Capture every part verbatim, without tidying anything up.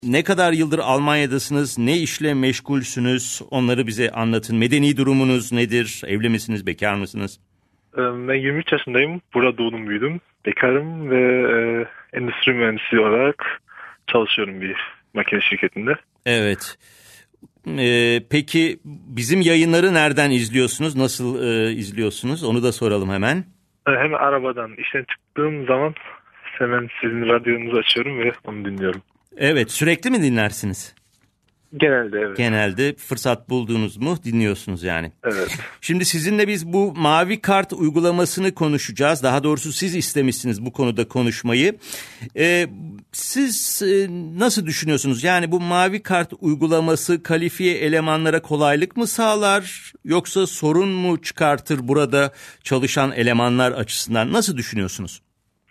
Ne kadar yıldır Almanya'dasınız? Ne işle meşgulsünüz? Onları bize anlatın. Medeni durumunuz nedir? Evli misiniz? Bekar mısınız? Ben yirmi üç yaşındayım. Burada doğdum büyüdüm. Bekarım ve e, endüstri mühendisi olarak çalışıyorum bir makine şirketinde. Evet. Ee, peki bizim yayınları nereden izliyorsunuz? Nasıl e, izliyorsunuz? Onu da soralım hemen. Hem arabadan işten çıktığım zaman hemen sizin radyonuzu açıyorum ve onu dinliyorum. Evet, sürekli mi dinlersiniz? Genelde evet. Genelde fırsat bulduğunuz mu dinliyorsunuz yani? Evet. Şimdi sizinle biz bu mavi kart uygulamasını konuşacağız. Daha doğrusu siz istemişsiniz bu konuda konuşmayı. Ee, siz e, nasıl düşünüyorsunuz? Yani bu mavi kart uygulaması kalifiye elemanlara kolaylık mı sağlar? Yoksa sorun mu çıkartır burada çalışan elemanlar açısından? Nasıl düşünüyorsunuz?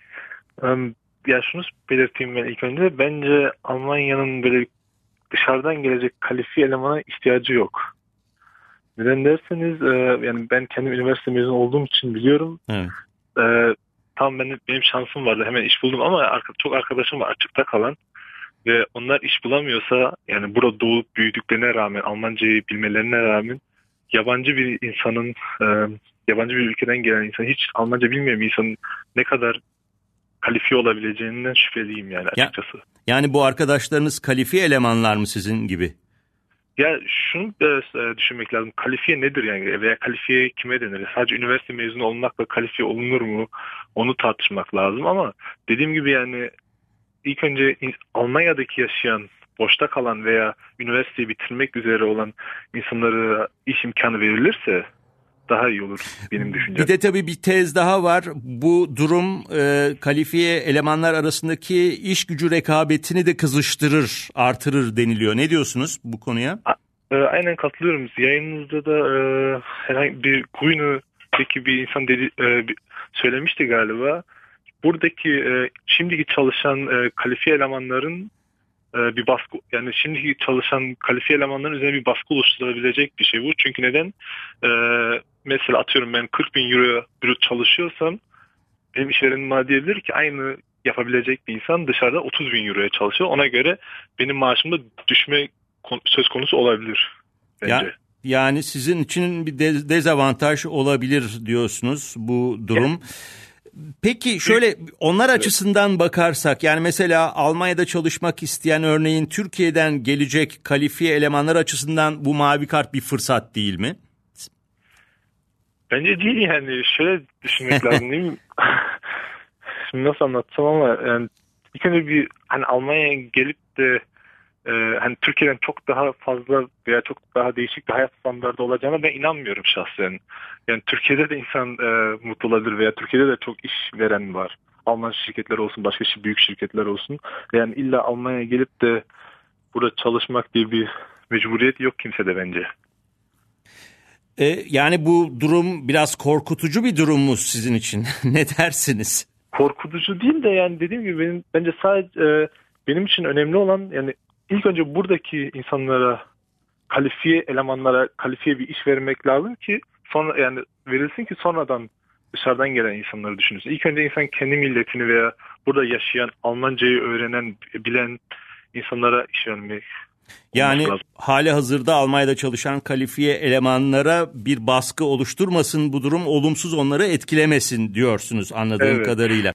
Um, ya şunu belirteyim ben ilk önce. Bence Almanya'nın böyle dışarıdan gelecek kalifiye elemana ihtiyacı yok. Neden derseniz e, yani ben kendim üniversite mezunu olduğum için biliyorum. Evet. E, tam benim, benim şansım vardı, hemen iş buldum ama arka, çok arkadaşım var açıkta kalan ve onlar iş bulamıyorsa, yani burada doğup büyüdüklerine rağmen, Almancayı bilmelerine rağmen yabancı bir insanın e, yabancı bir ülkeden gelen insan, hiç Almanca bilmeyen bir insanın ne kadar kalifiye olabileceğinden şüpheliyim yani açıkçası. Ya, yani bu arkadaşlarınız kalifiye elemanlar mı sizin gibi? Ya şunu da düşünmek lazım. Kalifiye nedir yani, veya kalifiye kime denir? Sadece üniversite mezunu olmakla kalifiye olunur mu? Onu tartışmak lazım ama dediğim gibi yani ilk önce Almanya'daki yaşayan, boşta kalan veya üniversiteyi bitirmek üzere olan insanlara iş imkanı verilirse daha iyi olur benim düşüncem. Bir de tabii bir tez daha var. Bu durum e, kalifiye elemanlar arasındaki iş gücü rekabetini de kızıştırır, artırır deniliyor. Ne diyorsunuz bu konuya? A, e, aynen katılıyorum. Yayınınızda da e, herhangi bir Kuyunu'daki bir insan dedi, e, söylemişti galiba. Buradaki e, şimdiki çalışan e, kalifiye elemanların e, bir baskı, yani şimdiki çalışan kalifiye elemanların üzerine bir baskı oluşturabilecek bir şey bu. Çünkü neden? E, mesela atıyorum ben kırk bin euro brüt çalışıyorsam benim işverenim bana diyebilir ki aynı yapabilecek bir insan dışarıda otuz bin euroya çalışıyor. Ona göre benim maaşımda düşme söz konusu olabilir bence. Ya, yani sizin için bir dezavantaj olabilir diyorsunuz bu durum. Evet. Peki şöyle onlar açısından bakarsak, yani mesela Almanya'da çalışmak isteyen, örneğin Türkiye'den gelecek kalifiye elemanlar açısından bu mavi kart bir fırsat değil mi? Bence değil yani. Şöyle düşünmek lazım değil mi? Şimdi nasıl anlatsam ama yani ilk önce bir hani Almanya'ya gelip de e, hani Türkiye'den çok daha fazla veya çok daha değişik bir hayat standardı olacağına ben inanmıyorum şahsen. Yani Türkiye'de de insan e, mutlu olabilir veya Türkiye'de de çok iş veren var. Alman şirketler olsun, başka büyük şirketler olsun. Yani illa Almanya'ya gelip de burada çalışmak diye bir mecburiyet yok kimsede bence. Ee, yani bu durum biraz korkutucu bir durum mu sizin için? Ne dersiniz? Korkutucu değil de yani dediğim gibi benim bence sadece e, benim için önemli olan yani ilk önce buradaki insanlara, kalifiye elemanlara kalifiye bir iş vermek lazım ki sonra yani verilsin ki sonradan dışarıdan gelen insanları düşünürsün. İlk önce insan kendi milletini veya burada yaşayan, Almancayı öğrenen, bilen insanlara iş vermek. Yani hali hazırda Almanya'da çalışan kalifiye elemanlara bir baskı oluşturmasın, bu durum olumsuz onları etkilemesin diyorsunuz anladığım evet. kadarıyla.